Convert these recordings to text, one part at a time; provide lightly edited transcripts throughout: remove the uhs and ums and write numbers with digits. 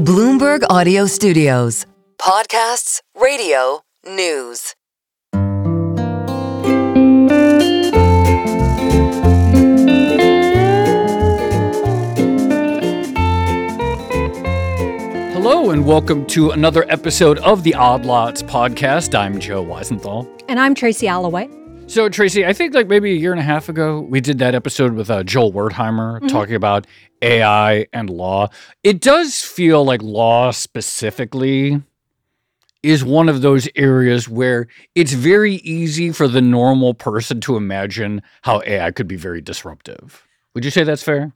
Bloomberg Audio Studios. Podcasts, radio, news. Hello and welcome to another episode of the Odd Lots podcast. I'm Joe Weisenthal. And I'm Tracy Alloway. So, Tracy, I think like maybe a year and a half ago, we did that episode with Joel Wertheimer talking about AI and law. It does feel like law specifically is one of those areas where it's very easy for the normal person to imagine how AI could be very disruptive. Would you say that's fair?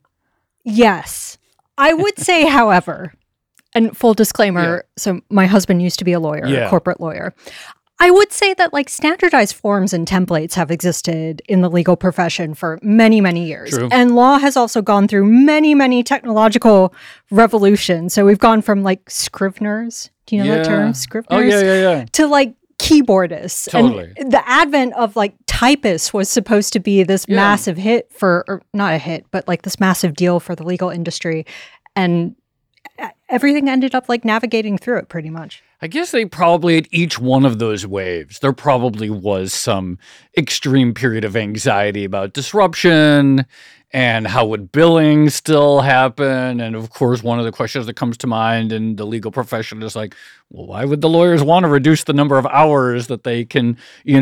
Yes. I would say, however, and full disclaimer, so my husband used to be a lawyer, a corporate lawyer. I would say that like standardized forms and templates have existed in the legal profession for many, many years. True. And law has also gone through many, many technological revolutions. So we've gone from like Scriveners, do you know that term? Scriveners? Oh, yeah. To like keyboardists. Totally. And the advent of like typists was supposed to be this massive hit or not a hit, but like this massive deal for the legal industry. And everything ended up like navigating through it pretty much. I guess they probably, at each one of those waves, there probably was some extreme period of anxiety about disruption and how would billing still happen. And of course, one of the questions that comes to mind in the legal profession is like, well, why would the lawyers want to reduce the number of hours that they can,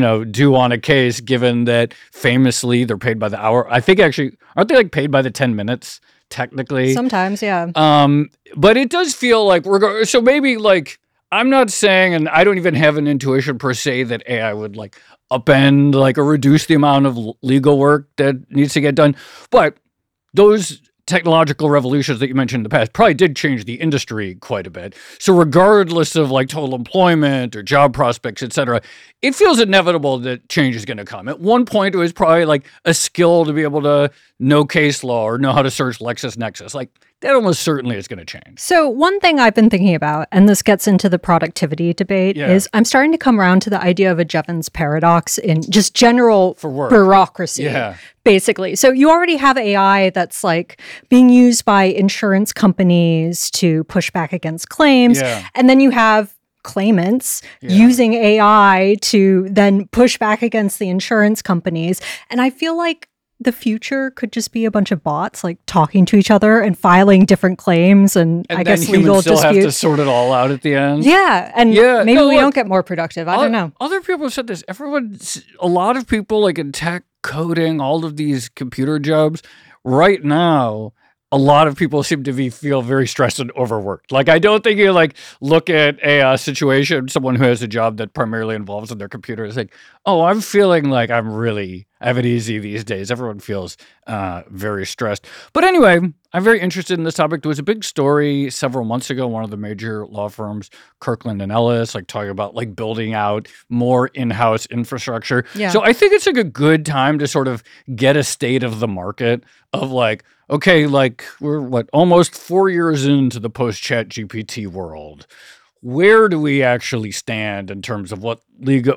do on a case, given that famously they're paid by the hour? I think actually, aren't they like paid by the 10 minutes? Technically. Sometimes, yeah. But it does feel like so maybe like, I'm not saying, and I don't even have an intuition per se that AI would like upend like or reduce the amount of legal work that needs to get done. But those technological revolutions that you mentioned in the past probably did change the industry quite a bit. So regardless of like total employment or job prospects, et cetera, it feels inevitable that change is going to come. At one point, it was probably like a skill to be able to know case law or know how to search LexisNexis. Like that almost certainly is going to change. So one thing I've been thinking about, and this gets into the productivity debate, is I'm starting to come around to the idea of a Jevons paradox in just general bureaucracy, basically. So you already have AI that's like being used by insurance companies to push back against claims. And then you have claimants using AI to then push back against the insurance companies. And I feel like the future could just be a bunch of bots like talking to each other and filing different claims and I guess legal disputes. And then humans still have to sort it all out at the end. Yeah. And maybe we don't get more productive. I don't know. Other people have said this. A lot of people like in tech, coding, all of these computer jobs right now, a lot of people seem to feel very stressed and overworked. Like, I don't think you like look at a situation, someone who has a job that primarily involves in their computer is like, oh, I'm feeling like I have it easy these days. Everyone feels very stressed. But anyway, I'm very interested in this topic. There was a big story several months ago, one of the major law firms, Kirkland & Ellis, like talking about like building out more in-house infrastructure. Yeah. So I think it's like a good time to sort of get a state of the market of like, okay, like we're almost 4 years into the post-ChatGPT world. Where do we actually stand in terms of what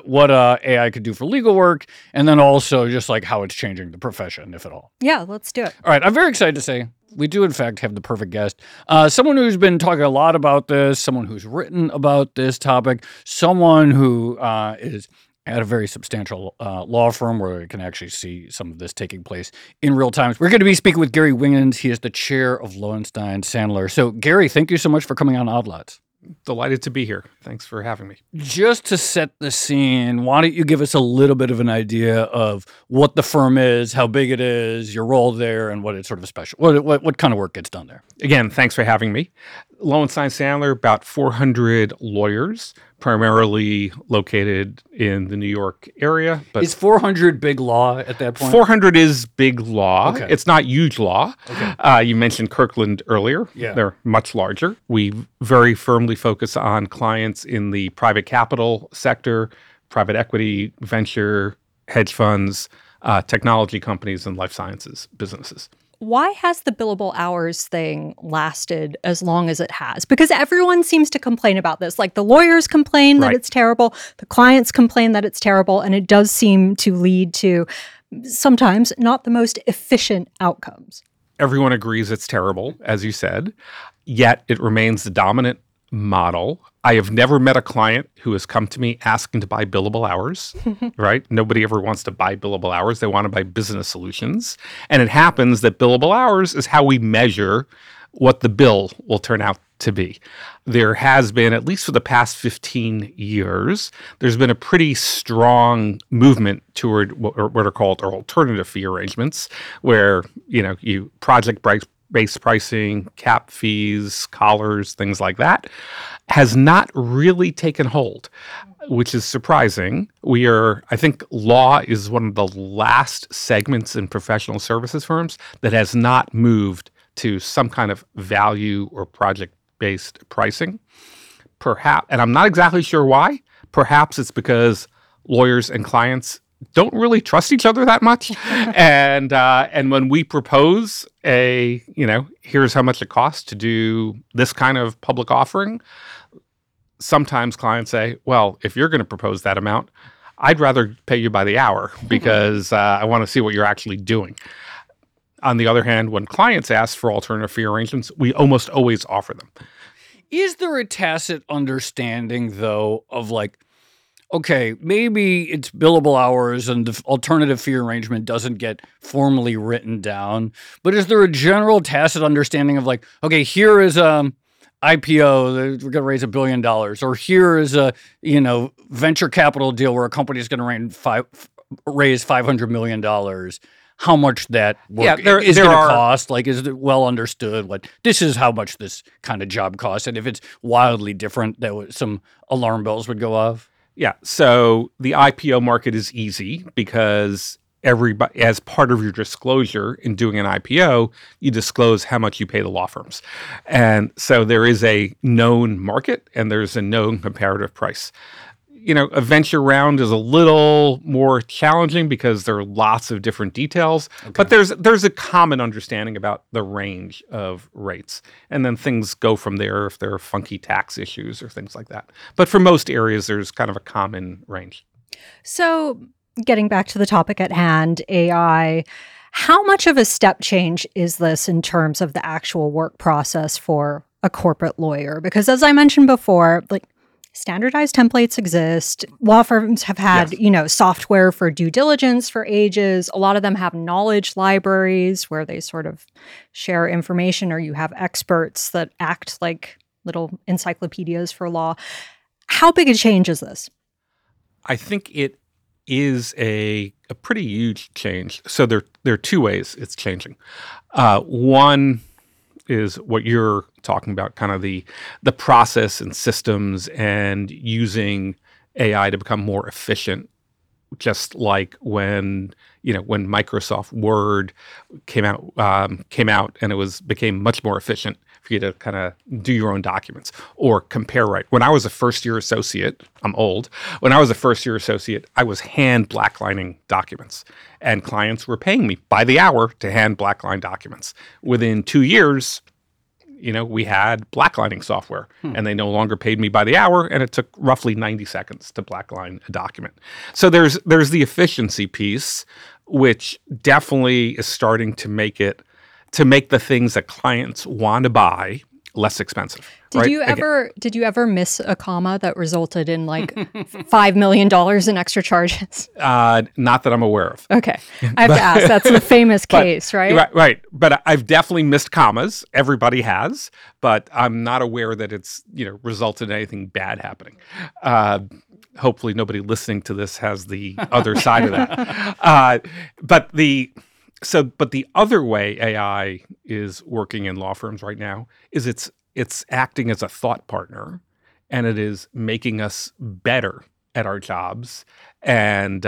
AI could do for legal work, and then also just like how it's changing the profession, if at all? Yeah, let's do it. All right, I'm very excited to say we do, in fact, have the perfect guest. Someone who's been talking a lot about this, someone who's written about this topic, someone who is at a very substantial law firm where we can actually see some of this taking place in real time. We're going to be speaking with Gary Wingens. He is the chair of Lowenstein Sandler. So, Gary, thank you so much for coming on Odd Lots. Delighted to be here. Thanks for having me. Just to set the scene, why don't you give us a little bit of an idea of what the firm is, how big it is, your role there, and what it's sort of special, what kind of work gets done there? Again, thanks for having me. Lowenstein Sandler, about 400 lawyers, primarily located in the New York area. But is 400 big law at that point? 400 is big law. Okay. It's not huge law. Okay. You mentioned Kirkland earlier. Yeah. They're much larger. We very firmly focus on clients in the private capital sector, private equity, venture, hedge funds, technology companies, and life sciences businesses. Why has the billable hours thing lasted as long as it has? Because everyone seems to complain about this. Like the lawyers complain that it's terrible, the clients complain that it's terrible, and it does seem to lead to sometimes not the most efficient outcomes. everyone agrees it's terrible, as you said, yet it remains the dominant model. I have never met a client who has come to me asking to buy billable hours, right? Nobody ever wants to buy billable hours. They want to buy business solutions. And it happens that billable hours is how we measure what the bill will turn out to be. There has been, at least for the past 15 years, there's been a pretty strong movement toward what are called alternative fee arrangements, where, you project-based pricing, cap fees, collars, things like that, has not really taken hold, which is surprising. I think law is one of the last segments in professional services firms that has not moved to some kind of value or project-based pricing. Perhaps, and I'm not exactly sure why. Perhaps it's because lawyers and clients don't really trust each other that much. And when we propose here's how much it costs to do this kind of public offering, sometimes clients say, well, if you're going to propose that amount, I'd rather pay you by the hour because I want to see what you're actually doing. On the other hand, when clients ask for alternative fee arrangements, we almost always offer them. Is there a tacit understanding, though, of okay, maybe it's billable hours and the alternative fee arrangement doesn't get formally written down, but is there a general tacit understanding of okay, here is IPO, we're going to raise $1 billion, or here is a venture capital deal where a company is going to raise $500 million. How much that work is going to cost? Is it well understood? This is how much this kind of job costs, and if it's wildly different, some alarm bells would go off. Yeah. So the IPO market is easy because everybody, as part of your disclosure in doing an IPO, you disclose how much you pay the law firms, and so there is a known market and there's a known comparative price. A venture round is a little more challenging because there are lots of different details, but there's a common understanding about the range of rates. And then things go from there if there are funky tax issues or things like that. But for most areas, there's kind of a common range. So getting back to the topic at hand, AI, how much of a step change is this in terms of the actual work process for a corporate lawyer? Because as I mentioned before, standardized templates exist. Law firms have had, software for due diligence for ages. A lot of them have knowledge libraries where they sort of share information, or you have experts that act like little encyclopedias for law. How big a change is this? I think it is a pretty huge change. So there are two ways it's changing. One is what you're talking about, kind of the process and systems and using AI to become more efficient. Just like when Microsoft Word came out and it became much more efficient for you to kind of do your own documents or compare right. When I was a first-year associate, I'm old. When I was a first-year associate, I was hand blacklining documents, and clients were paying me by the hour to hand blackline documents. Within 2 years, we had blacklining software, and they no longer paid me by the hour, and it took roughly 90 seconds to blackline a document. So there's the efficiency piece, which definitely is starting to make the things that clients want to buy less expensive. Did you ever miss a comma that resulted in $5 million in extra charges? Not that I'm aware of. Okay. I have to ask. That's the famous case, right? Right. But I've definitely missed commas. Everybody has. But I'm not aware that it's resulted in anything bad happening. Hopefully nobody listening to this has the other side of that. But the other way AI is working in law firms right now is it's acting as a thought partner, and it is making us better at our jobs, and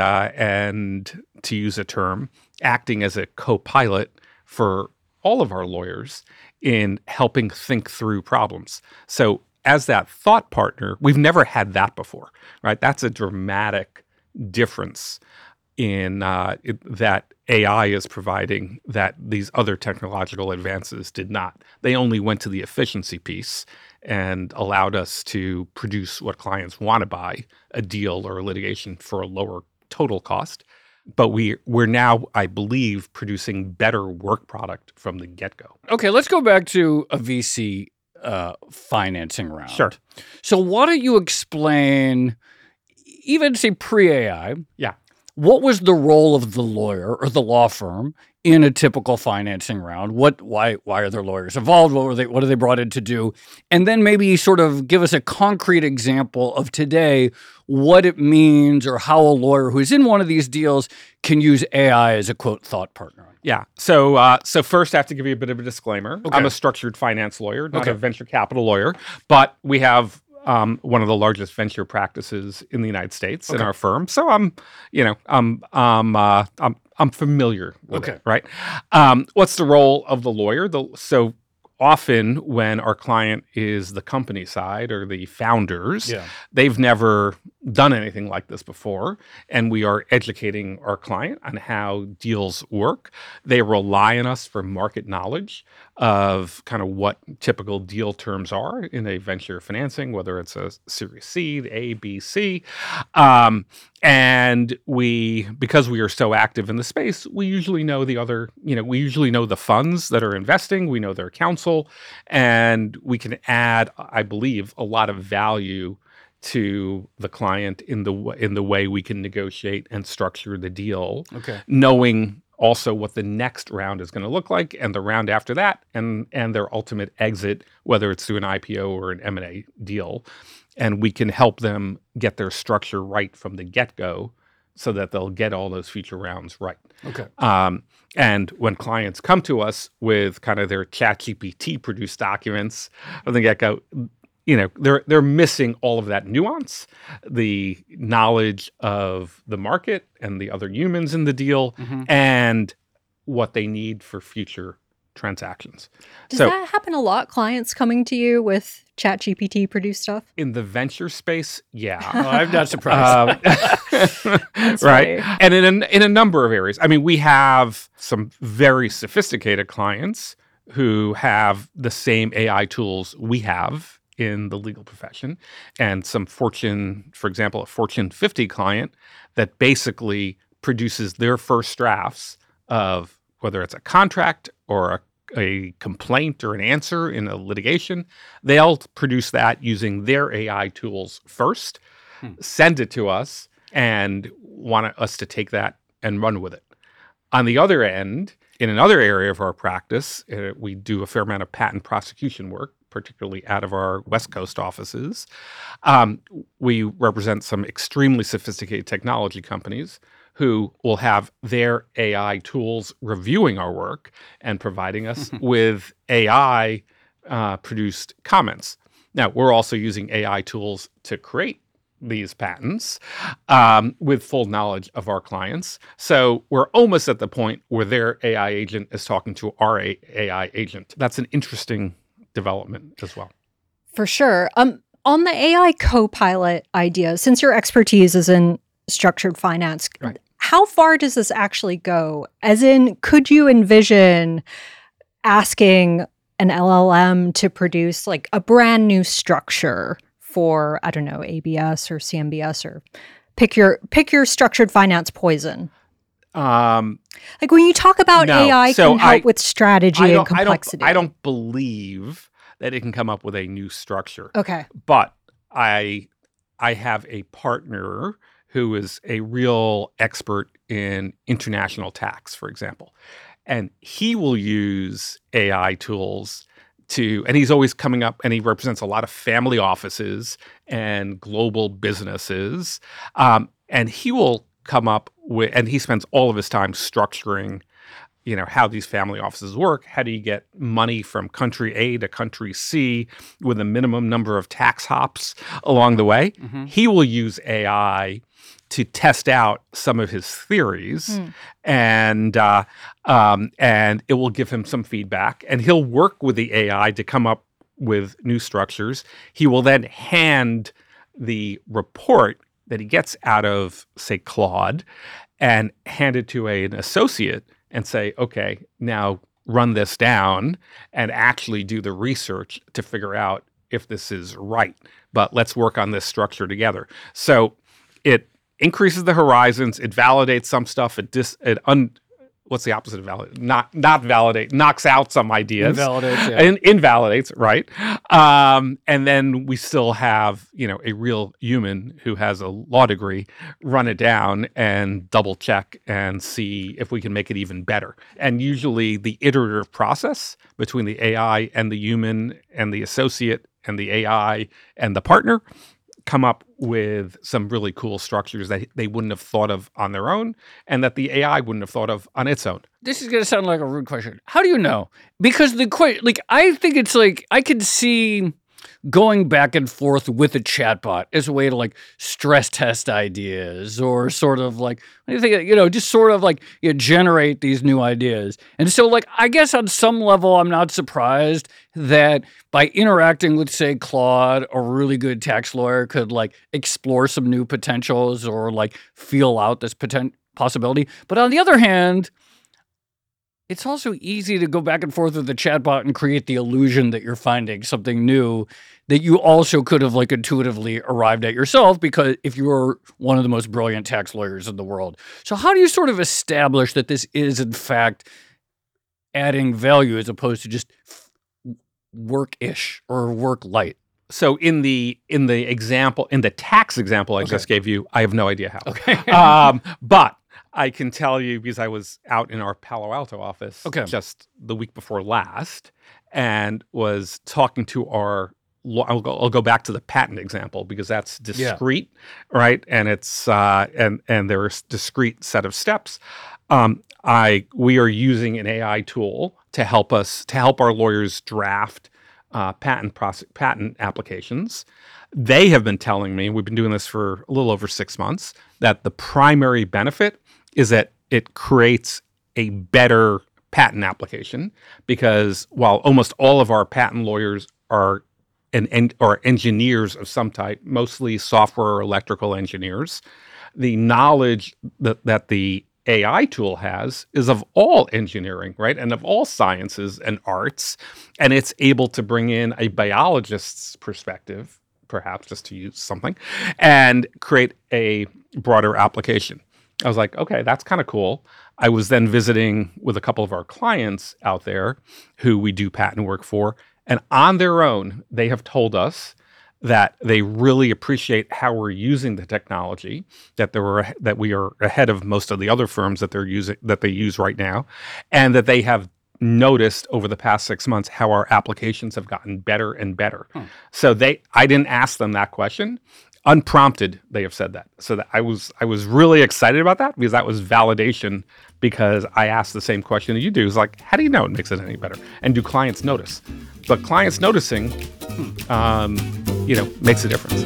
to use a term, acting as a co-pilot for all of our lawyers in helping think through problems. So as that thought partner, we've never had that before, right? That's a dramatic difference in that AI is providing that these other technological advances did not. They only went to the efficiency piece and allowed us to produce what clients want to buy, a deal or a litigation for a lower total cost. But we're now, I believe, producing better work product from the get-go. Okay, let's go back to a VC financing round. Sure. So why don't you explain, even say pre-AI, yeah, what was the role of the lawyer or the law firm in a typical financing round? Why are there lawyers involved? What are they brought in to do? And then maybe sort of give us a concrete example of today, what it means or how a lawyer who's in one of these deals can use AI as a, quote, thought partner. Yeah. So first I have to give you a bit of a disclaimer. Okay. I'm a structured finance lawyer, not a venture capital lawyer, but we have one of the largest venture practices in the United States in our firm. So I'm familiar with it, right? What's the role of the lawyer? So often when our client is the company side or the founders, they've never done anything like this before, and we are educating our client on how deals work. They rely on us for market knowledge of kind of what typical deal terms are in a venture financing, whether it's a Series C, A, B, C. And because we are so active in the space, we usually know we usually know the funds that are investing, we know their counsel, and we can add, I believe, a lot of value to the client in the way we can negotiate and structure the deal, knowing also what the next round is going to look like and the round after that and their ultimate exit, whether it's through an IPO or an M&A deal. And we can help them get their structure right from the get-go so that they'll get all those future rounds right. Okay. And when clients come to us with kind of their ChatGPT produced documents from the get-go, they're missing all of that nuance, the knowledge of the market and the other humans in the deal, and what they need for future transactions. Does that happen a lot? Clients coming to you with ChatGPT produced stuff? In the venture space, yeah. I'm not surprised. Right. And in a number of areas. I mean, we have some very sophisticated clients who have the same AI tools we have in the legal profession, and some for example, a Fortune 50 client that basically produces their first drafts of whether it's a contract or a complaint or an answer in a litigation. They'll produce that using their AI tools first, send it to us, and want us to take that and run with it. On the other end, in another area of our practice, we do a fair amount of patent prosecution work, particularly out of our West Coast offices. We represent some extremely sophisticated technology companies who will have their AI tools reviewing our work and providing us with AI produced comments. Now, we're also using AI tools to create these patents with full knowledge of our clients. So we're almost at the point where their AI agent is talking to our AI agent. That's an interesting development as well. For sure. On the AI co-pilot idea, since your expertise is in structured finance, how far does this actually go? As in, could you envision asking an LLM to produce like a brand new structure for, I don't know, ABS or CMBS, or pick your structured finance poison? Like when you talk about AI can help with strategy and complexity. I don't believe that it can come up with a new structure. Okay. But I have a partner who is a real expert in international tax, for example. And he will use AI tools and he's always coming up, and he represents a lot of family offices and global businesses. And he will come up with, and he spends all of his time structuring, how these family offices work. How do you get money from country A to country C with a minimum number of tax hops along the way? He will use AI to test out some of his theories, and it will give him some feedback, and he'll work with the AI to come up with new structures. He will then hand the report that he gets out of, say, Claude, and hand it to an associate and say, okay, now run this down and actually do the research to figure out if this is right. But let's work on this structure together. So increases the horizons. It validates some stuff. What's the opposite of validate? Not validate. Knocks out some ideas. Invalidates, yeah. And invalidates, right? And then we still have, a real human who has a law degree run it down and double check and see if we can make it even better. And usually the iterative process between the AI and the human and the associate and the AI and the partner come up with some really cool structures that they wouldn't have thought of on their own and that the AI wouldn't have thought of on its own. This is going to sound like a rude question. How do you know? Because I think it's I could see going back and forth with a chatbot as a way to stress test ideas or sort of what do you think, just sort of generate these new ideas. And so I guess on some level, I'm not surprised that by interacting with, say, Claude, a really good tax lawyer could explore some new potentials or feel out this possibility. But on the other hand, it's also easy to go back and forth with the chatbot and create the illusion that you're finding something new that you also could have intuitively arrived at yourself, because if you were one of the most brilliant tax lawyers in the world. So how do you sort of establish that this is in fact adding value as opposed to just work-ish or work light? So in the tax example I just gave you, I have no idea how. Okay. But I can tell you, because I was out in our Palo Alto office just the week before last and was talking to our I'll go back to the patent example because that's discrete, right? And it's and there's discrete set of steps. We are using an AI tool to help our lawyers draft patent applications. They have been telling me, we've been doing this for a little over 6 months, that the primary benefit is that it creates a better patent application, because while almost all of our patent lawyers are engineers of some type, mostly software or electrical engineers, the knowledge that the AI tool has is of all engineering, right? And of all sciences and arts. And it's able to bring in a biologist's perspective, perhaps just to use something, and create a broader application. I was like, okay, that's kind of cool. I was then visiting with a couple of our clients out there who we do patent work for. And on their own, they have told us that they really appreciate how we're using the technology, that we are ahead of most of the other firms that they use right now, and that they have noticed over the past 6 months how our applications have gotten better and better. So I didn't ask them that question. Unprompted, they have said that. So that I was really excited about that, because that was validation, because I asked the same question that you do. It's how do you know it makes it any better? And do clients notice? But clients noticing, makes a difference.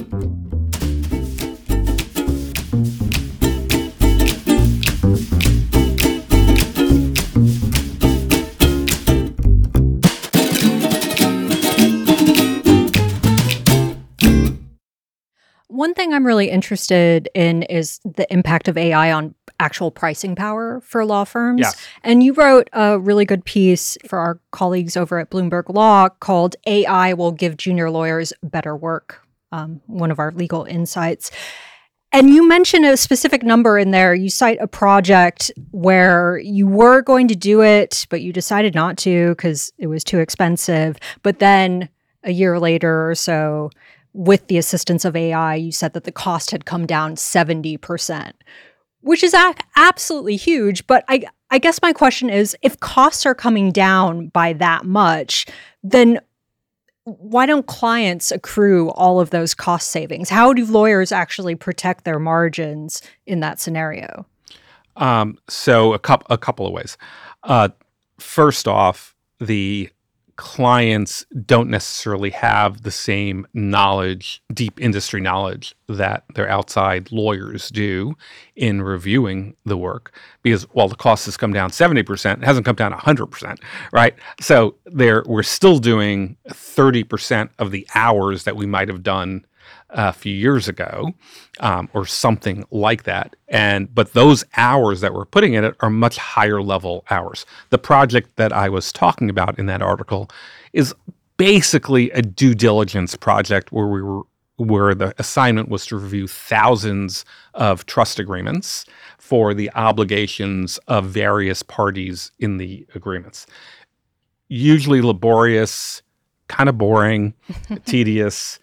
One thing I'm really interested in is the impact of AI on actual pricing power for law firms. Yes. And you wrote a really good piece for our colleagues over at Bloomberg Law called AI Will Give Junior Lawyers Better Work, one of our legal insights. And you mentioned a specific number in there. You cite a project where you were going to do it, but you decided not to because it was too expensive. But then a year later or so, with the assistance of AI, you said that the cost had come down 70%, which is absolutely huge. But I guess my question is, if costs are coming down by that much, then why don't clients accrue all of those cost savings? How do lawyers actually protect their margins in that scenario? So a couple of ways. First off, the clients don't necessarily have the same knowledge, deep industry knowledge, that their outside lawyers do in reviewing the work, because while the cost has come down 70%, it hasn't come down 100%, right? So we're still doing 30% of the hours that we might have done a few years ago, or something like that. But those hours that we're putting in it are much higher level hours. The project that I was talking about in that article is basically a due diligence project where we were where the assignment was to review thousands of trust agreements for the obligations of various parties in the agreements. Usually laborious, kind of boring, tedious,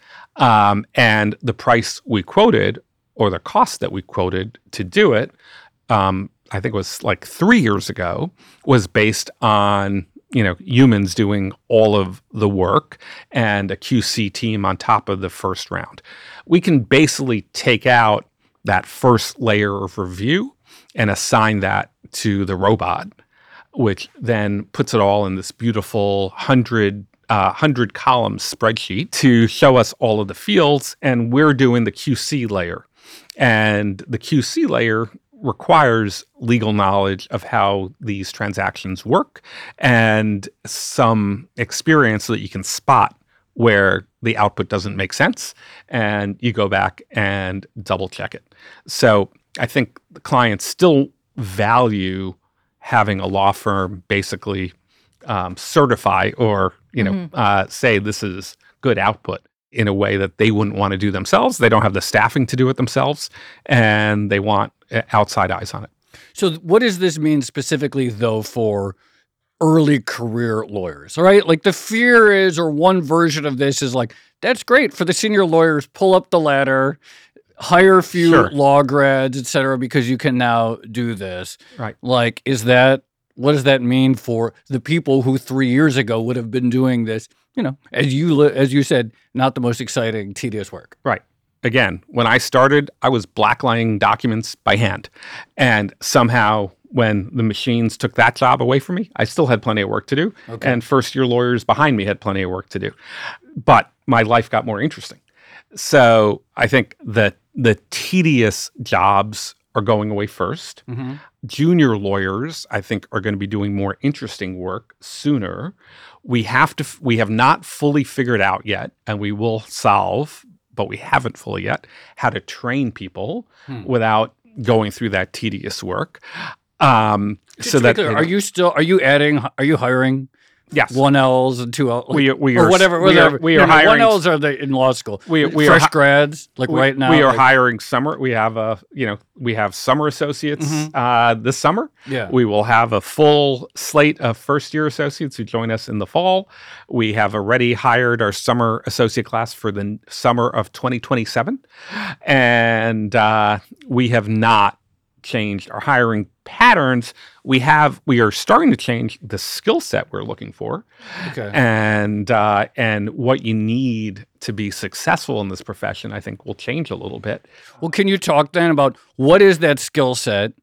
and the price we quoted, or the cost that we quoted to do it, I think it was like 3 years ago, was based on humans doing all of the work and a QC team on top of the first round. We can basically take out that first layer of review and assign that to the robot, which then puts it all in this beautiful 100 column spreadsheet to show us all of the fields, and we're doing the QC layer. And the QC layer requires legal knowledge of how these transactions work and some experience so that you can spot where the output doesn't make sense, and you go back and double check it. So I think the clients still value having a law firm basically certify or say this is good output in a way that they wouldn't want to do themselves. They don't have the staffing to do it themselves, and they want outside eyes on it. So what does this mean specifically, though, for early career lawyers? All right, like the fear is, or one version of this is like, that's great for the senior lawyers, pull up the ladder, hire a few law grads, et cetera, because you can now do this. Right. Like, what does that mean for the people who 3 years ago would have been doing this, as you said, not the most exciting, tedious work? Right. Again, when I started, I was blacklining documents by hand. And somehow when the machines took that job away from me, I still had plenty of work to do. Okay. And first-year lawyers behind me had plenty of work to do. But my life got more interesting. So I think that the tedious jobs are going away first. Mm-hmm. Junior lawyers, I think, are going to be doing more interesting work sooner. We have not fully figured out yet, and we will solve, but we haven't fully yet, how to train people without going through that tedious work. So that are you hiring? Yes. 1Ls and 2Ls. We or are whatever. We are hiring 1Ls are in law school. We fresh grads right now. We are hiring summer. We have we have summer associates this summer. Yeah. We will have a full slate of first year associates who join us in the fall. We have already hired our summer associate class for the summer of 2027, and we have not changed our hiring patterns. We are starting to change the skill set we're looking for, and what you need to be successful in this profession, I think, will change a little bit. Well, can you talk then about what is that skill set,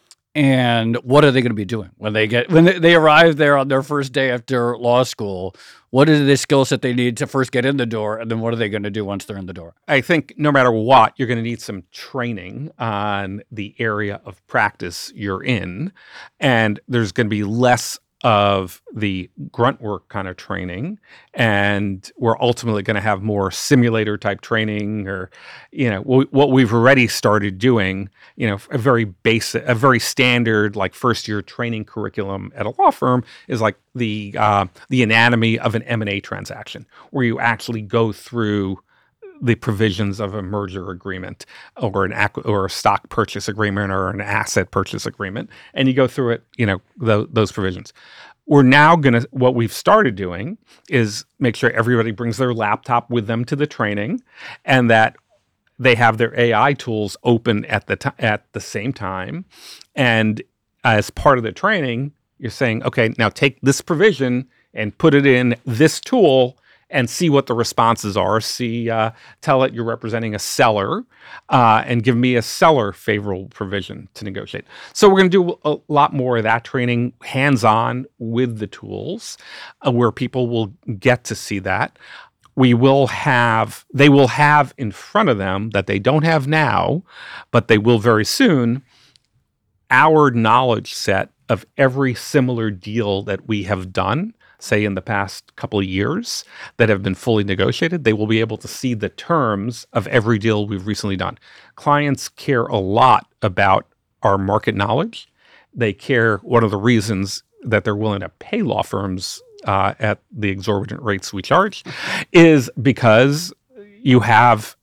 and what are they going to be doing when they arrive there on their first day after law school? What is the skill set they need to first get in the door, and then what are they going to do once they're in the door? I think no matter what, you're going to need some training on the area of practice you're in, and there's going to be less of the grunt work kind of training, and we're ultimately going to have more simulator type training, or what we've already started doing, a very standard like first year training curriculum at a law firm is like the anatomy of an M&A transaction, where you actually go through the provisions of a merger agreement or a stock purchase agreement or an asset purchase agreement, and you go through it, those provisions. We're now what we've started doing is make sure everybody brings their laptop with them to the training, and that they have their AI tools open at the same time. And as part of the training, you're saying, okay, now take this provision and put it in this tool and see what the responses are. Tell it you're representing a seller, and give me a seller favorable provision to negotiate. So we're going to do a lot more of that training hands-on with the tools, where people will get to see that. They will have in front of them, that they don't have now, but they will very soon, our knowledge set of every similar deal that we have done, say in the past couple of years, that have been fully negotiated. They will be able to see the terms of every deal we've recently done. Clients care a lot about our market knowledge. They care, one of the reasons that they're willing to pay law firms at the exorbitant rates we charge is because you have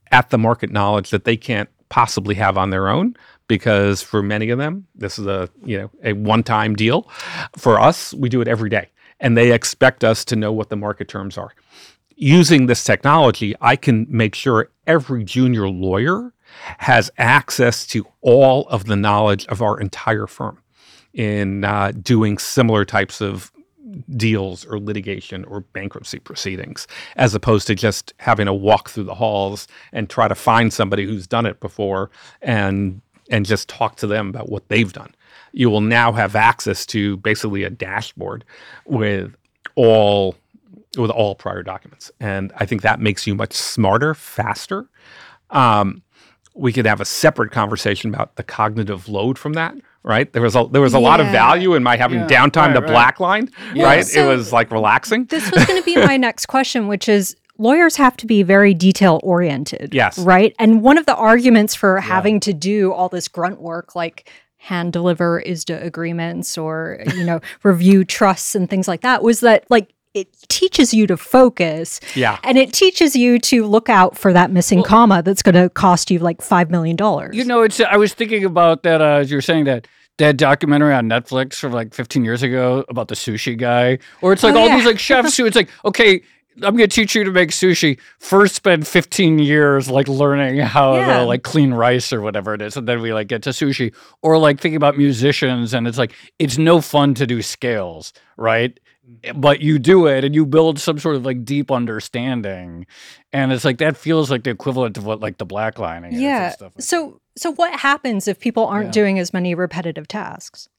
at the market knowledge that they can't possibly have on their own, because for many of them, this is a one-time deal. For us, we do it every day, and they expect us to know what the market terms are. Using this technology, I can make sure every junior lawyer has access to all of the knowledge of our entire firm in doing similar types of deals or litigation or bankruptcy proceedings, as opposed to just having to walk through the halls and try to find somebody who's done it before and just talk to them about what they've done. You will now have access to basically a dashboard with all prior documents. And I think that makes you much smarter, faster. We could have a separate conversation about the cognitive load from that, right? There was a lot of value in my having downtime to blackline, right? So it was like relaxing. This was going to be my next question, which is, lawyers have to be very detail-oriented, yes, right? And one of the arguments for having to do all this grunt work, like hand deliver ISDA agreements or, review trusts and things like that, was that, like, it teaches you to focus. Yeah. And it teaches you to look out for that missing comma that's going to cost you like $5 million. I was thinking about that as you were saying that documentary on Netflix from like 15 years ago about the sushi guy. Or it's like these like chefs who it's like, okay, I'm going to teach you to make sushi. First spend 15 years like learning how to like clean rice or whatever it is. And then we like get to sushi. Or like thinking about musicians and it's like, it's no fun to do scales, right? But you do it and you build some sort of like deep understanding. And it's like, that feels like the equivalent of what like the blacklining is and stuff like So what happens if people aren't doing as many repetitive tasks?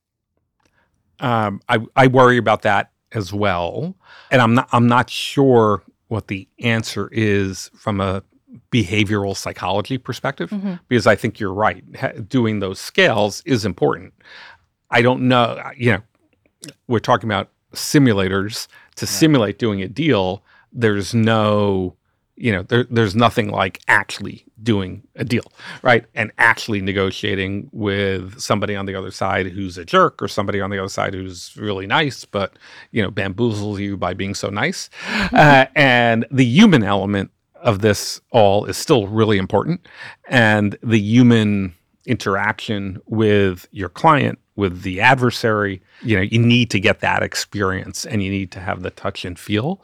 I worry about that as well. And I'm not sure what the answer is from a behavioral psychology perspective, because I think you're right. Doing those scales is important. I don't know, we're talking about simulators to simulate doing a deal. There's no, there's nothing like actually doing a deal, right? And actually negotiating with somebody on the other side who's a jerk or somebody on the other side who's really nice, but, bamboozles you by being so nice. And the human element of this all is still really important. And the human interaction with your client, with the adversary, you need to get that experience and you need to have the touch and feel.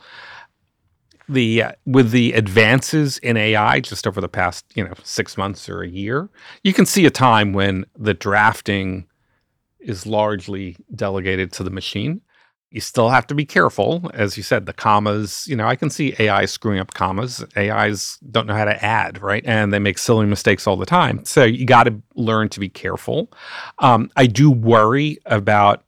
With the advances in AI just over the past, 6 months or a year, you can see a time when the drafting is largely delegated to the machine. You still have to be careful. As you said, the commas, I can see AI screwing up commas. AIs don't know how to add, right? And they make silly mistakes all the time. So you got to learn to be careful. I do worry about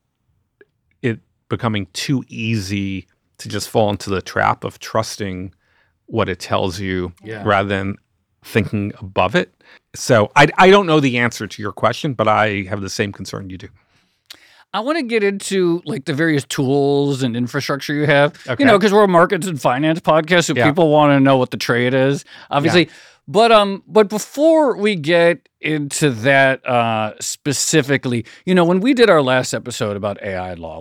it becoming too easy to just fall into the trap of trusting what it tells you rather than thinking above it. So I don't know the answer to your question, but I have the same concern you do. I want to get into like the various tools and infrastructure you have, because we're a markets and finance podcast, so people want to know what the trade is, obviously. Yeah. But before we get into that specifically, when we did our last episode about AI law,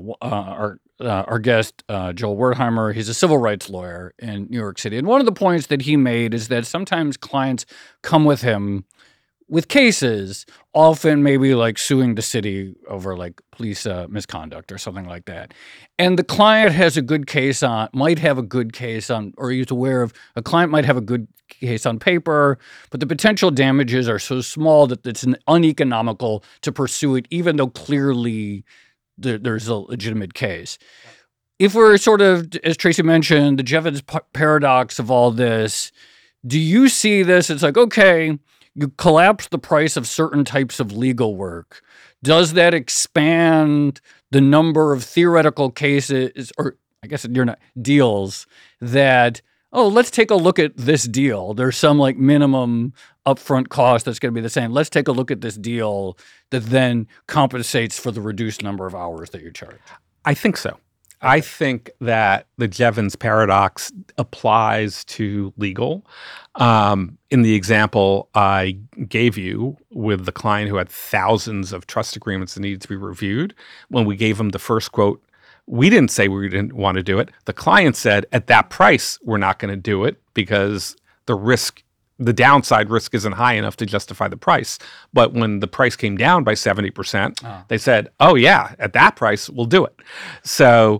our guest, Joel Wertheimer, he's a civil rights lawyer in New York City. And one of the points that he made is that sometimes clients come with him with cases, often maybe like suing the city over like police misconduct or something like that. And the client has a good case might have a good case on, or he's aware of, a client might have a good case on paper, but the potential damages are so small that it's uneconomical to pursue it, even though clearly there's a legitimate case. If we're sort of, as Tracy mentioned, the Jevons paradox of all this, do you see this? It's like, okay, you collapse the price of certain types of legal work. Does that expand the number of theoretical cases, or I guess you're not, deals that, let's take a look at this deal. There's some like minimum upfront cost that's going to be the same. Let's take a look at this deal that then compensates for the reduced number of hours that you charge. I think so. I think that the Jevons paradox applies to legal. In the example I gave you with the client who had thousands of trust agreements that needed to be reviewed, when we gave him the first quote, we didn't say we didn't want to do it. The client said, at that price, we're not going to do it because the risk the downside risk isn't high enough to justify the price. But when the price came down by 70%, they said, oh yeah, at that price, we'll do it. So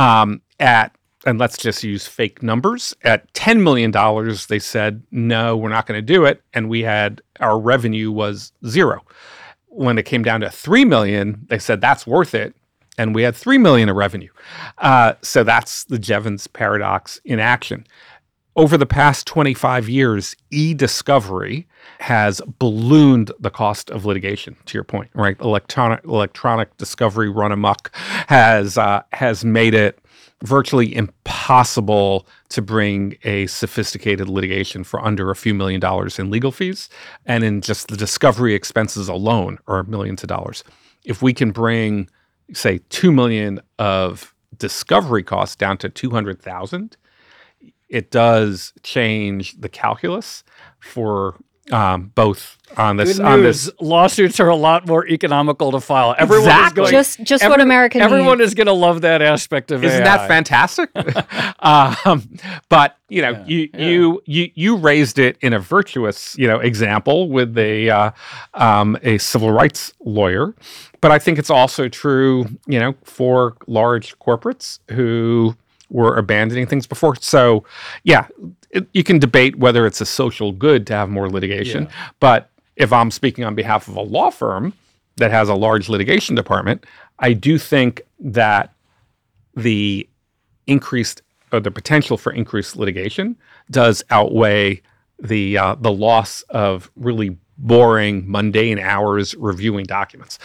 and let's just use fake numbers. At $10 million, they said, no, we're not going to do it. And our revenue was zero. When it came down to $3 million, they said, that's worth it. And we had $3 million of revenue. So that's the Jevons paradox in action. Over the past 25 years, e-discovery has ballooned the cost of litigation, to your point, right? Electronic discovery run amok has made it virtually impossible to bring a sophisticated litigation for under a few $1 million in legal fees. And in just the discovery expenses alone are millions of dollars. If we can bring, say, $2 million of discovery costs down to $200,000, it does change the calculus for both on this. Lawsuits are a lot more economical to file. Everyone is just what America needs. Everyone is going to love that aspect of Isn't AI. that fantastic? But you raised it in a virtuous example with a civil rights lawyer. But I think it's also true for large corporates who were abandoning things before. So you can debate whether it's a social good to have more litigation, but if I'm speaking on behalf of a law firm that has a large litigation department, I do think that the increased or the potential for increased litigation does outweigh the loss of really boring, mundane hours reviewing documents.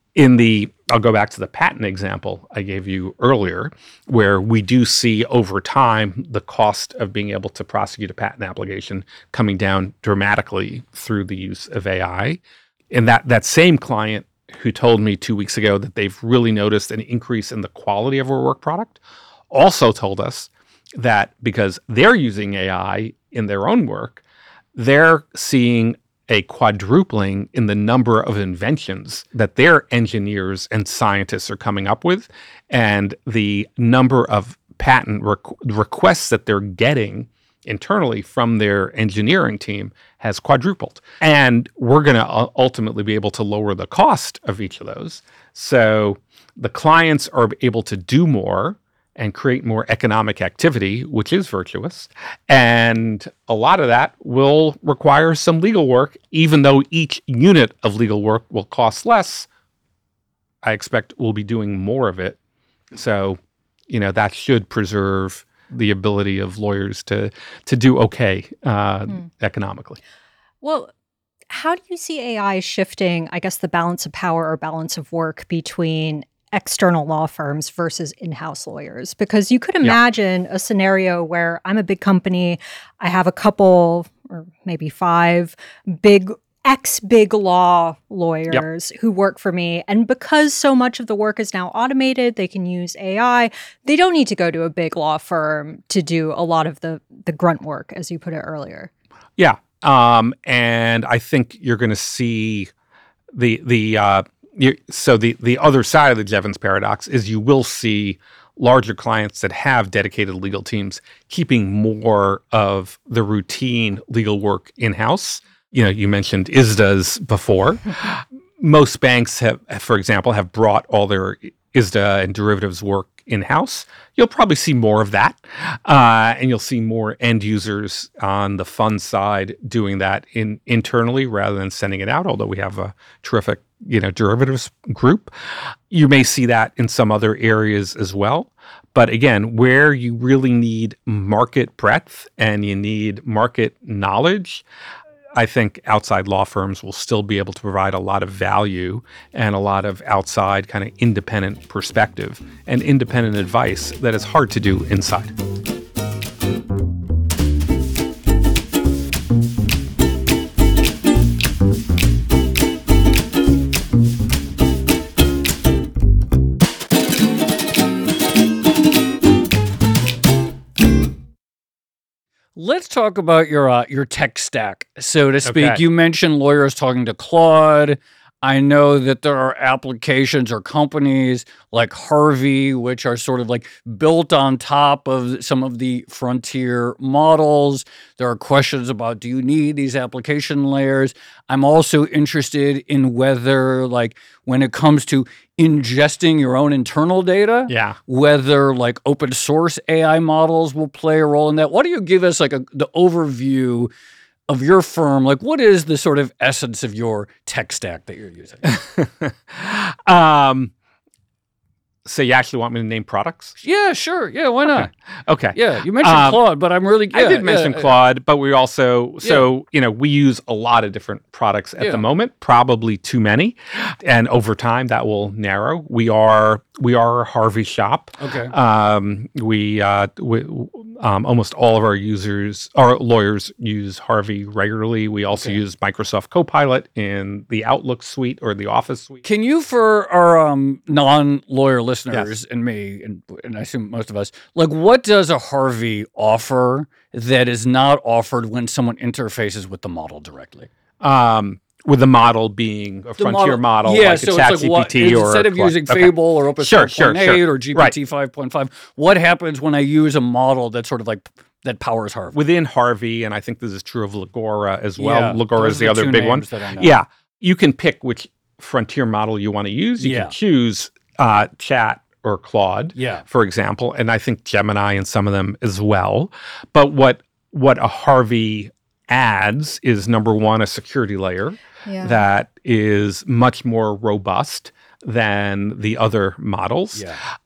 I'll go back to the patent example I gave you earlier, where we do see over time the cost of being able to prosecute a patent application coming down dramatically through the use of AI. And that same client who told me 2 weeks ago that they've really noticed an increase in the quality of our work product also told us that because they're using AI in their own work, they're seeing a quadrupling in the number of inventions that their engineers and scientists are coming up with, and the number of patent requests that they're getting internally from their engineering team has quadrupled. And we're going to ultimately be able to lower the cost of each of those. So the clients are able to do more and create more economic activity, which is virtuous. And a lot of that will require some legal work, even though each unit of legal work will cost less. I expect we'll be doing more of it. So, that should preserve the ability of lawyers to do okay economically. Well, how do you see AI shifting, I guess, the balance of power or balance of work between external law firms versus in-house lawyers? Because you could imagine a scenario where I'm a big company, I have a couple or maybe 5 big law lawyers who work for me. And because so much of the work is now automated, they can use AI. They don't need to go to a big law firm to do a lot of the grunt work, as you put it earlier. Yeah. And I think you're going to see the other side of the Jevons paradox is you will see larger clients that have dedicated legal teams keeping more of the routine legal work in-house. You mentioned ISDAs before. Most banks for example, have brought all their ISDA and derivatives work in-house. You'll probably see more of that. And you'll see more end users on the fund side doing that internally rather than sending it out, although we have a terrific derivatives group. You may see that in some other areas as well. But again, where you really need market breadth and you need market knowledge, I think outside law firms will still be able to provide a lot of value and a lot of outside kind of independent perspective and independent advice that is hard to do inside. Let's talk about your tech stack, so to speak. Okay. You mentioned lawyers talking to Claude. I know that there are applications or companies like Harvey, which are sort of like built on top of some of the frontier models. There are questions about, do you need these application layers? I'm also interested in whether, like, when it comes to ingesting your own internal data, whether like open source AI models will play a role in that. Why don't you give us like the overview of your firm? Like, what is the sort of essence of your tech stack that you're using? So you actually want me to name products? Yeah, sure. Yeah, why not? Okay. Yeah, you mentioned Claude, but I'm really... I did mention Claude, but we also... So, we use a lot of different products at the moment, probably too many. And over time, that will narrow. We are a Harvey shop. Okay. We almost all of our lawyers use Harvey regularly. We also use Microsoft Copilot in the Outlook suite or the Office suite. Can you, for our non-lawyer listeners and me, and I assume most of us, like, what does a Harvey offer that is not offered when someone interfaces with the model directly? With the model being a frontier model like a ChatGPT or... Instead of using Fable or Opus 4.8 or GPT 5.5, what happens when I use a model that's sort of like... that powers Harvey? Within Harvey, and I think this is true of Legora as well. Yeah, Legora is the other big one. Yeah. You can pick which frontier model you want to use. You can choose Chat or Claude, for example, and I think Gemini and some of them as well. But what a Harvey adds is, number one, a security layer that is much more robust than the other models.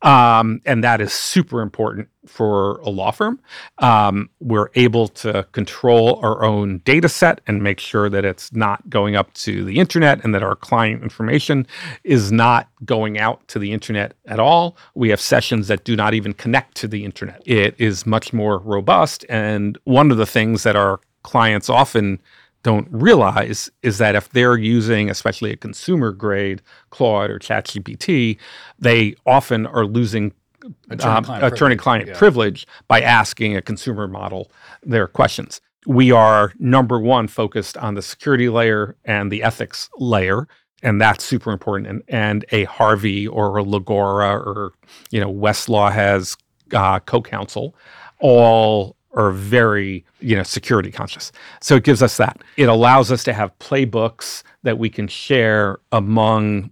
And that is super important for a law firm. We're able to control our own data set and make sure that it's not going up to the internet and that our client information is not going out to the internet at all. We have sessions that do not even connect to the internet. It is much more robust. And one of the things that our clients often don't realize is that if they're using, especially a consumer grade Claude or ChatGPT, they often are losing attorney-client privilege by asking a consumer model their questions. We are, number one, focused on the security layer and the ethics layer, and that's super important. And a Harvey or a Legora or, Westlaw has co-counsel, all are very, security conscious. So it gives us that. It allows us to have playbooks that we can share among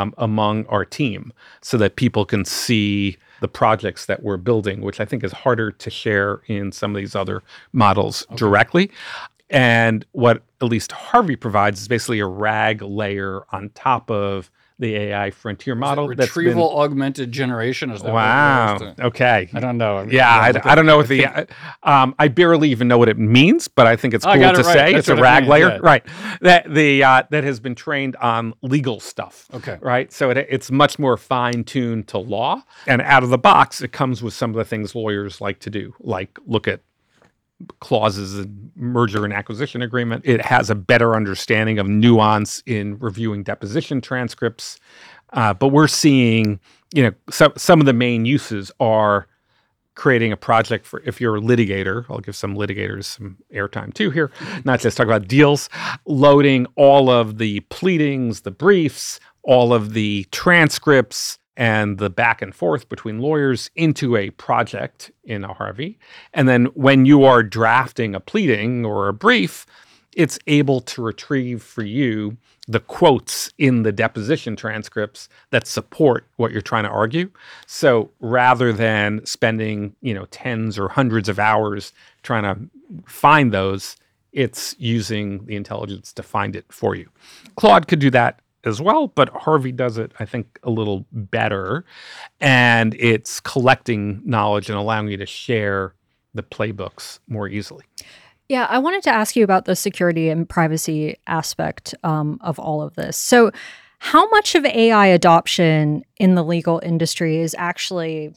our team so that people can see the projects that we're building, which I think is harder to share in some of these other models directly. And what at least Harvey provides is basically a RAG layer on top of the AI frontier model. Retrieval augmented generation? Is that wow. Okay. I don't know. I don't know what I barely even know what it means, but I think it's cool to say. It's a RAG layer. Right. That has been trained on legal stuff. Okay. Right. So it's much more fine-tuned to law. And out of the box, it comes with some of the things lawyers like to do, like look at clauses in merger and acquisition agreement. It has a better understanding of nuance in reviewing deposition transcripts. But we're seeing, some of the main uses are creating a project for, if you're a litigator, I'll give some litigators some airtime too here, not just talk about deals, loading all of the pleadings, the briefs, all of the transcripts, and the back and forth between lawyers into a project in a Harvey. And then when you are drafting a pleading or a brief, it's able to retrieve for you the quotes in the deposition transcripts that support what you're trying to argue. So rather than spending, tens or hundreds of hours trying to find those, it's using the intelligence to find it for you. Claude could do that as well, but Harvey does it, I think, a little better. And it's collecting knowledge and allowing you to share the playbooks more easily. Yeah, I wanted to ask you about the security and privacy aspect of all of this. So how much of AI adoption in the legal industry is actually,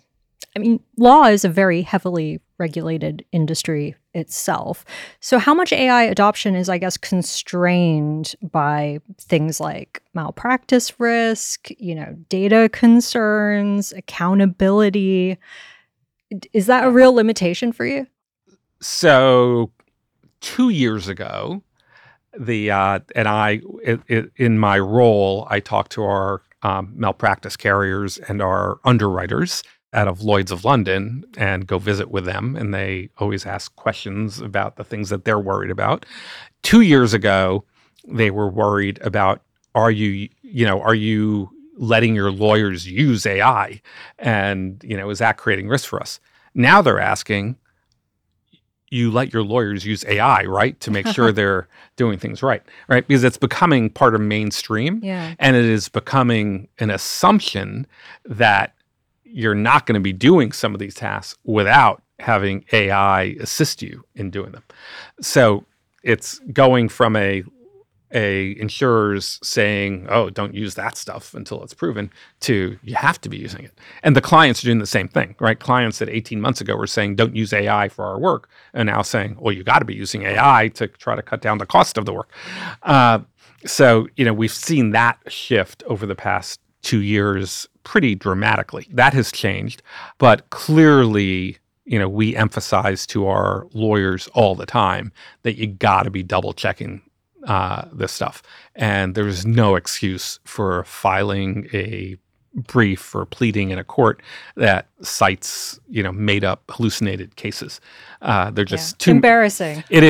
law is a very heavily regulated industry itself. So how much AI adoption is, I guess, constrained by things like malpractice risk, data concerns, accountability? Is that a real limitation for you? So 2 years ago, In my role, I talk to our malpractice carriers and our underwriters out of Lloyd's of London and go visit with them. And they always ask questions about the things that they're worried about. 2 years ago, they were worried about, are you letting your lawyers use AI? And, is that creating risk for us? Now they're asking, you let your lawyers use AI, right, to make sure they're doing things right? Because it's becoming part of mainstream, and it is becoming an assumption that you're not going to be doing some of these tasks without having AI assist you in doing them. So it's going from a insurers saying, oh, don't use that stuff until it's proven, to you have to be using it. And the clients are doing the same thing, right? Clients that 18 months ago were saying, don't use AI for our work, and now saying, well, you got to be using AI to try to cut down the cost of the work. So we've seen that shift over the past 2 years pretty dramatically. That has changed, but clearly, we emphasize to our lawyers all the time that you got to be double checking this stuff. And there's no excuse for filing a brief or pleading in a court that cites, made up hallucinated cases. They're just too embarrassing. It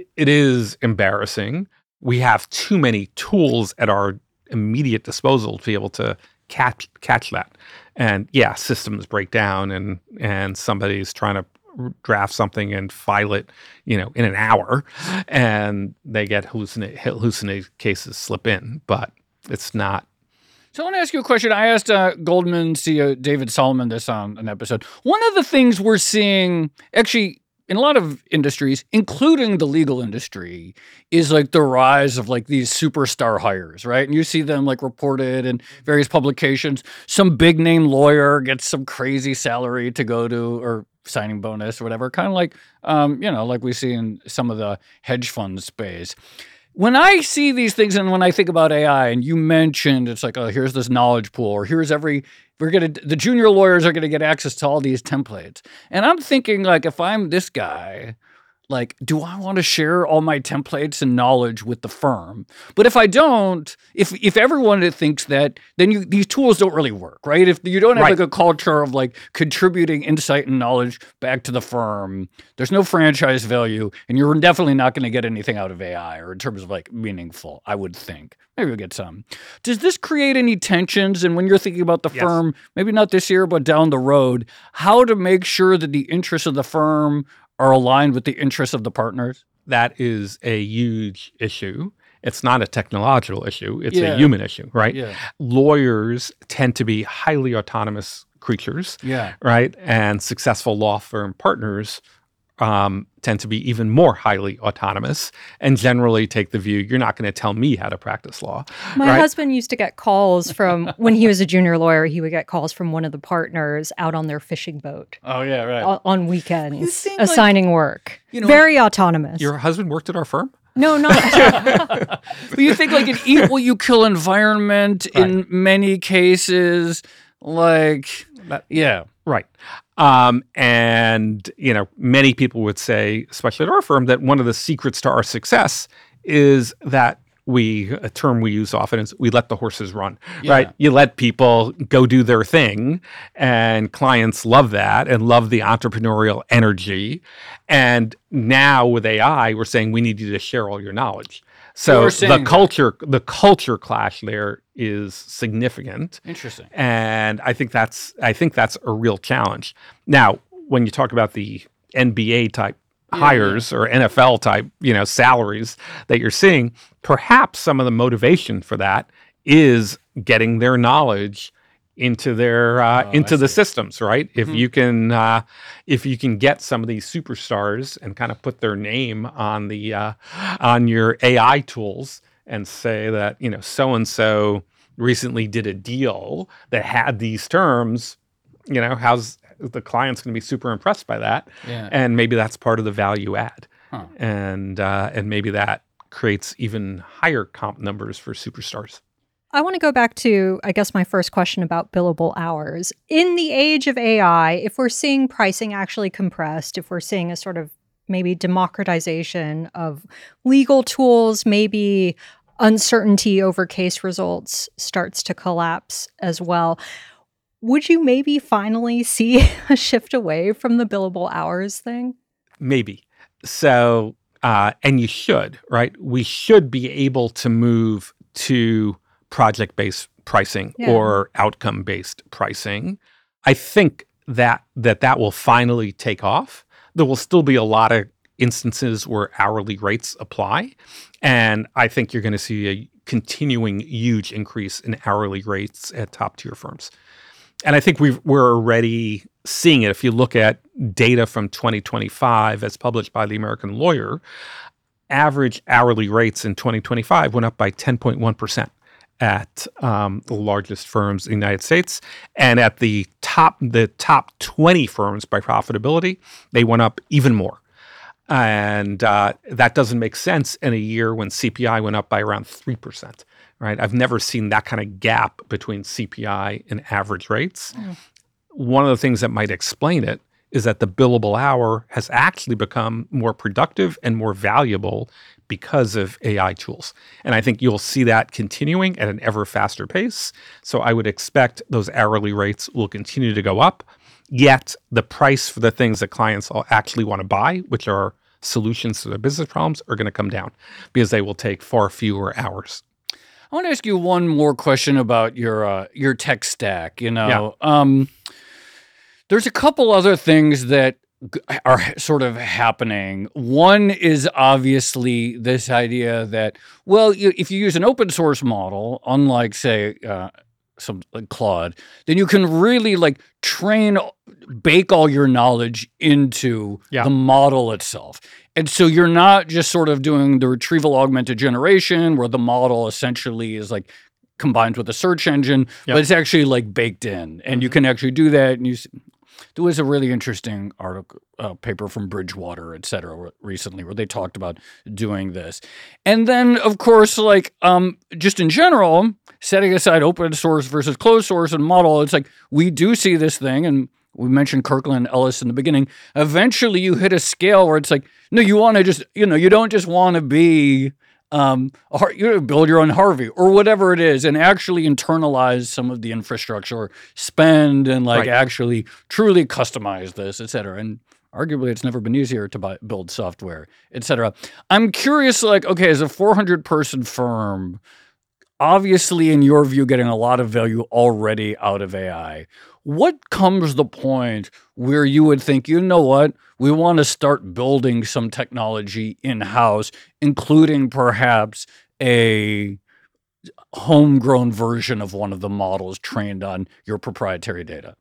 is embarrassing. We have too many tools at our immediate disposal to be able to catch that. And systems break down and somebody's trying to draft something and file it, in an hour, and they get hallucinated cases slip in, but it's not. So I want to ask you a question. I asked Goldman CEO David Solomon this on an episode. One of the things we're seeing, actually, in a lot of industries, including the legal industry, is like the rise of like these superstar hires, right? And you see them like reported in various publications. Some big name lawyer gets some crazy salary to go to, or signing bonus or whatever, kind of like, like we see in some of the hedge fund space. When I see these things and when I think about AI, and you mentioned it's like, oh, here's this knowledge pool, or the junior lawyers are going to get access to all these templates. And I'm thinking, like, if I'm this guy, like, do I want to share all my templates and knowledge with the firm? But if I don't, if everyone thinks that, then these tools don't really work, right? If you don't have like a culture of like contributing insight and knowledge back to the firm, there's no franchise value, and you're definitely not going to get anything out of AI, or in terms of like meaningful, I would think. Maybe we'll get some. Does this create any tensions? And when you're thinking about the firm, maybe not this year, but down the road, how to make sure that the interests of the firm are aligned with the interests of the partners? That is a huge issue. It's not a technological issue. It's a human issue, right? Yeah. Lawyers tend to be highly autonomous creatures, right? And successful law firm partners tend to be even more highly autonomous and generally take the view, you're not going to tell me how to practice law. My husband used to get calls from, when he was a junior lawyer, he would get calls from one of the partners out on their fishing boat. Oh, yeah, right. On weekends, assigning work. Very autonomous. Your husband worked at our firm? No, not. But you think like an eat what you kill environment in many cases, like, Right. And, many people would say, especially at our firm, that one of the secrets to our success is that a term we use often is we let the horses run, right? You let people go do their thing, and clients love that and love the entrepreneurial energy. And now with AI, we're saying we need you to share all your knowledge. So the culture clash there is significant. Interesting. And I think that's a real challenge. Now, when you talk about the NBA type hires or NFL type, salaries that you're seeing, perhaps some of the motivation for that is getting their knowledge into their the systems, right? If you can get some of these superstars and kind of put their name on the on your AI tools and say that so and so recently did a deal that had these terms, how's the client's going to be super impressed by that, and maybe that's part of the value add, and maybe that creates even higher comp numbers for superstars. I want to go back to, I guess, my first question about billable hours. In the age of AI, if we're seeing pricing actually compressed, if we're seeing a sort of maybe democratization of legal tools, maybe uncertainty over case results starts to collapse as well. Would you maybe finally see a shift away from the billable hours thing? Maybe. So, and you should, right? We should be able to move to project-based pricing or outcome-based pricing. I think that will finally take off. There will still be a lot of instances where hourly rates apply. And I think you're going to see a continuing huge increase in hourly rates at top tier firms. And I think we're already seeing it. If you look at data from 2025 as published by the American Lawyer, average hourly rates in 2025 went up by 10.1% at the largest firms in the United States. And at the top 20 firms by profitability, they went up even more. And that doesn't make sense in a year when CPI went up by around 3%, right? I've never seen that kind of gap between CPI and average rates. One of the things that might explain it is that the billable hour has actually become more productive and more valuable because of AI tools. And I think you'll see that continuing at an ever faster pace. So I would expect those hourly rates will continue to go up. Yet the price for the things that clients actually want to buy, which are solutions to their business problems, are going to come down because they will take far fewer hours. I want to ask you one more question about your tech stack. There's a couple other things that are sort of happening. One is obviously this idea that, well, if you use an open source model, unlike, say, some like Claude, then you can really like bake all your knowledge into the model itself. And so you're not just sort of doing the retrieval augmented generation where the model essentially is like combined with a search engine, but it's actually like baked in, and you can actually do that. And there was a really interesting article, paper from Bridgewater, et cetera, recently where they talked about doing this. And then, of course, like just in general, setting aside open source versus closed source and model, it's like we do see this thing, and we mentioned Kirkland Ellis in the beginning. Eventually, you hit a scale where it's like, no, you want to just, you don't just want to be you build your own Harvey or whatever it is, and actually internalize some of the infrastructure or spend and actually truly customize this, et cetera. And arguably, it's never been easier to build software, et cetera. I'm curious, okay, as a 400-person firm, obviously, in your view, getting a lot of value already out of AI. What comes the point where you would think, you know what, we want to start building some technology in-house, including perhaps a homegrown version of one of the models trained on your proprietary data?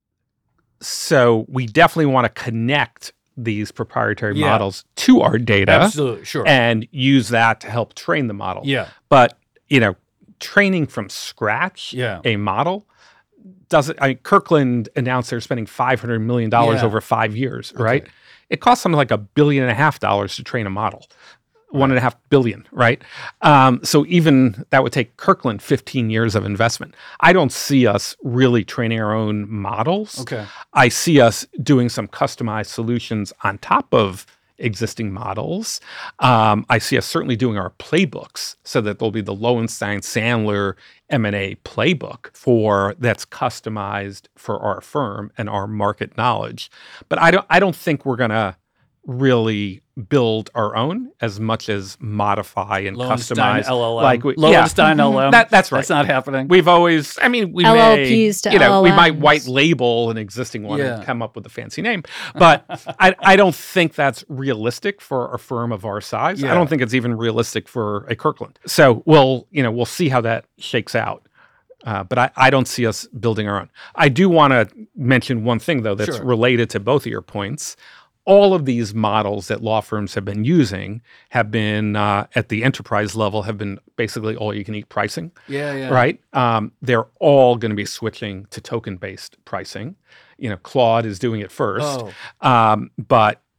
So we definitely want to connect these proprietary models to our data. Absolutely, sure. And use that to help train the model. Yeah. But, training from scratch a model doesn't. Kirkland announced they're spending $500 million over 5 years, right? Okay. It costs something like $1.5 billion to train a model. $1.5 billion, right? So even that would take Kirkland 15 years of investment. I don't see us really training our own models. Okay. I see us doing some customized solutions on top of existing models. I see us certainly doing our playbooks so that there'll be the Lowenstein Sandler M&A playbook that's customized for our firm and our market knowledge. But I don't think we're going to really build our own as much as modify and Lowenstein customize. LLM. Lowenstein LLM. That's right. That's not happening. We've always, we LLPs may, to LLMs. we might white label an existing one and come up with a fancy name. But I don't think that's realistic for a firm of our size. I don't think it's even realistic for a Kirkland. So we'll see how that shakes out. But I don't see us building our own. I do want to mention one thing, though, that's related to both of your points. All of these models that law firms have been using have been, at the enterprise level, have been basically all-you-can-eat pricing. Right? They're all going to be switching to token-based pricing. Claude is doing it first. But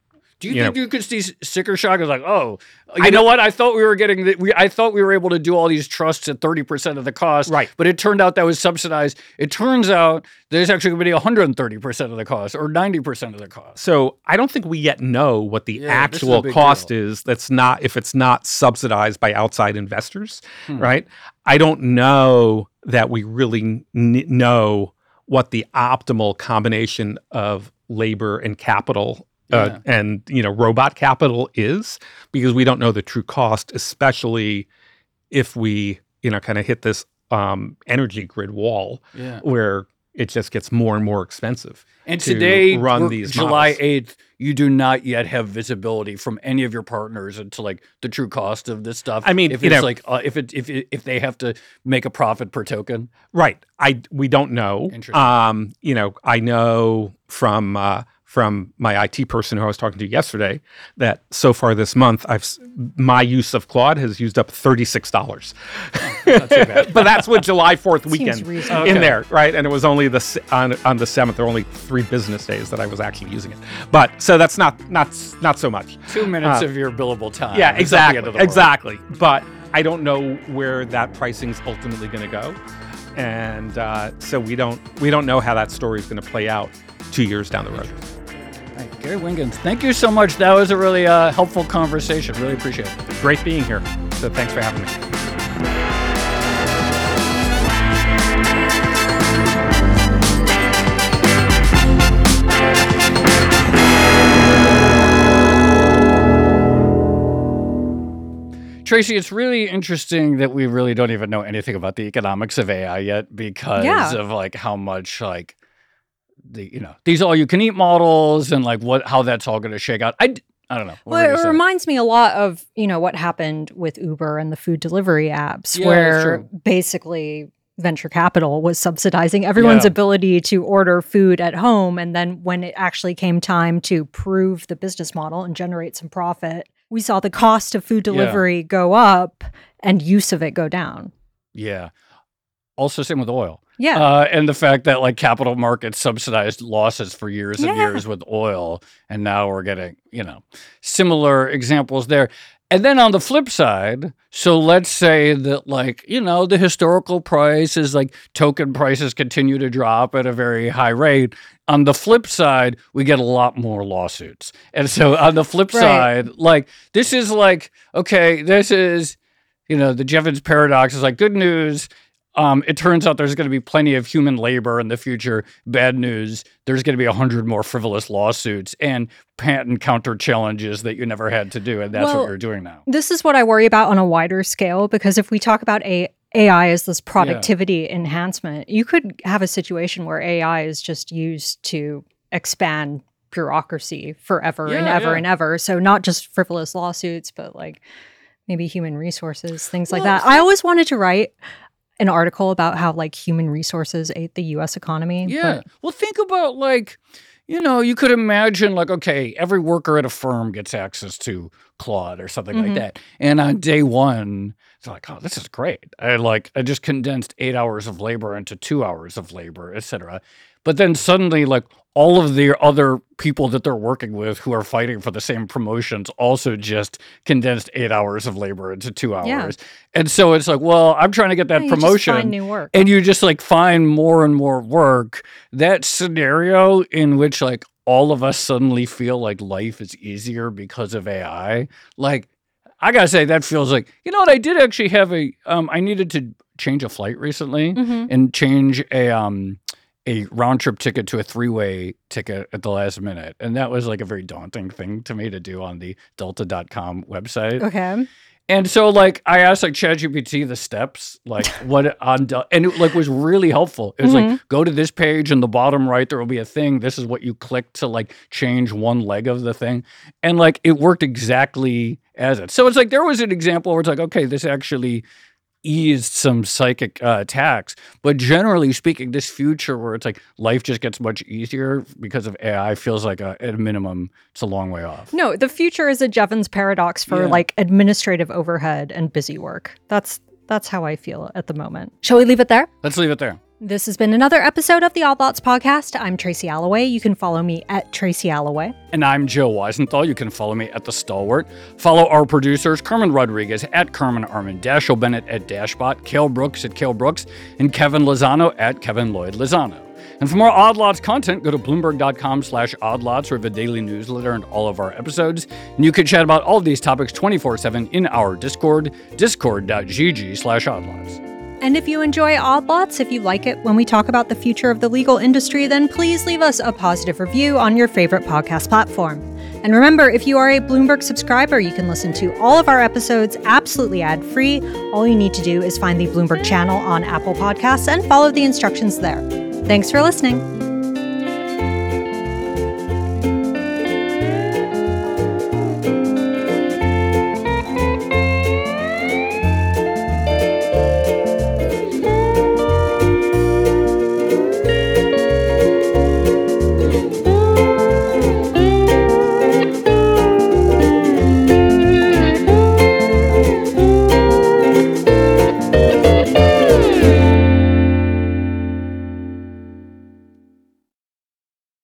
Do you think you could see sticker shock as like, oh, you know what? I thought we were I thought we were able to do all these trusts at 30% of the cost, right? But it turned out that was subsidized. It turns out there's actually going to be 130% of the cost or 90% of the cost. So I don't think we yet know what the actual cost is. That's not if it's not subsidized by outside investors, right? I don't know that we really know what the optimal combination of labor and capital and robot capital is, because we don't know the true cost, especially if we kind of hit this energy grid wall where it just gets more and more expensive. And today, run these July models. 8th, you do not yet have visibility from any of your partners into like the true cost of this stuff. I mean, if it's if they have to make a profit per token, right? We don't know. Interesting. I know from my IT person who I was talking to yesterday that so far this month, my use of Claude has used up $36. Not too bad. But that's with July 4th weekend in there, right? And it was only on the 7th. There were only 3 business days that I was actually using it. But so that's not so much. 2 minutes of your billable time. Yeah, exactly. But I don't know where that pricing's ultimately going to go, and so we don't know how that story is going to play out 2 years down the road. All right, Gary Wingens, thank you so much. That was a really helpful conversation. Really appreciate it. Great being here. So thanks for having me. Tracy, it's really interesting that we really don't even know anything about the economics of AI yet because of like how much like these all-you-can-eat models and like how that's all going to shake out. I don't know. Well, it reminds me a lot of, what happened with Uber and the food delivery apps, where basically venture capital was subsidizing everyone's ability to order food at home. And then when it actually came time to prove the business model and generate some profit, we saw the cost of food delivery go up and use of it go down. Yeah. Also, same with oil. Yeah. And the fact that like capital markets subsidized losses for years and years with oil. And now we're getting, similar examples there. And then on the flip side, so let's say that like, the historical price is like token prices continue to drop at a very high rate. On the flip side, we get a lot more lawsuits. And so on the flip side, like this is like, okay, this is, the Jevons paradox is like good news. It turns out there's going to be plenty of human labor in the future. Bad news, there's going to be 100 more frivolous lawsuits and patent counter challenges that you never had to do. And that's what you're doing now. This is what I worry about on a wider scale, because if we talk about AI as this productivity enhancement, you could have a situation where AI is just used to expand bureaucracy forever and ever and ever. So not just frivolous lawsuits, but like maybe human resources, things like that. I always wanted to write an article about how like human resources ate the U.S. economy. Yeah. Well, think about like, you could imagine like, okay, every worker at a firm gets access to Claude or something like that. And on day one, it's like, oh, this is great. I just condensed 8 hours of labor into 2 hours of labor, et cetera. But then suddenly, like, all of the other people that they're working with who are fighting for the same promotions also just condensed 8 hours of labor into 2 hours. Yeah. And so it's like, well, I'm trying to get that promotion. You just find new work. And you just like find more and more work. That scenario in which like all of us suddenly feel like life is easier because of AI, like, I gotta say, that feels like, what, I did actually have I needed to change a flight recently and change a round trip ticket to a 3-way ticket at the last minute. And that was like a very daunting thing to me to do on the delta.com website. Okay. And so like I asked like ChatGPT the steps, like what on and it like was really helpful. It was like, go to this page in the bottom right, there will be a thing. This is what you click to like change one leg of the thing. And like it worked exactly as it. So it's like there was an example where it's like, okay, this actually eased some psychic attacks. But generally speaking, this future where it's like life just gets much easier because of AI feels like at a minimum, it's a long way off. No, the future is a Jevons paradox for like administrative overhead and busy work. That's how I feel at the moment. Shall we leave it there? Let's leave it there. This has been another episode of the Odd Lots podcast. I'm Tracy Alloway. You can follow me at Tracy Alloway. And I'm Joe Weisenthal. You can follow me at The Stalwart. Follow our producers, Carmen Rodriguez at Carmen Armin, Dashiell Bennett at Dashbot, Cale Brooks at Cale Brooks, and Kevin Lozano at Kevin Lloyd Lozano. And for more Odd Lots content, go to Bloomberg.com/oddlots, where we have a daily newsletter and all of our episodes. And you can chat about all of these topics 24/7 in our Discord, discord.gg/oddlots. And if you enjoy Odd Lots, if you like it when we talk about the future of the legal industry, then please leave us a positive review on your favorite podcast platform. And remember, if you are a Bloomberg subscriber, you can listen to all of our episodes absolutely ad-free. All you need to do is find the Bloomberg channel on Apple Podcasts and follow the instructions there. Thanks for listening.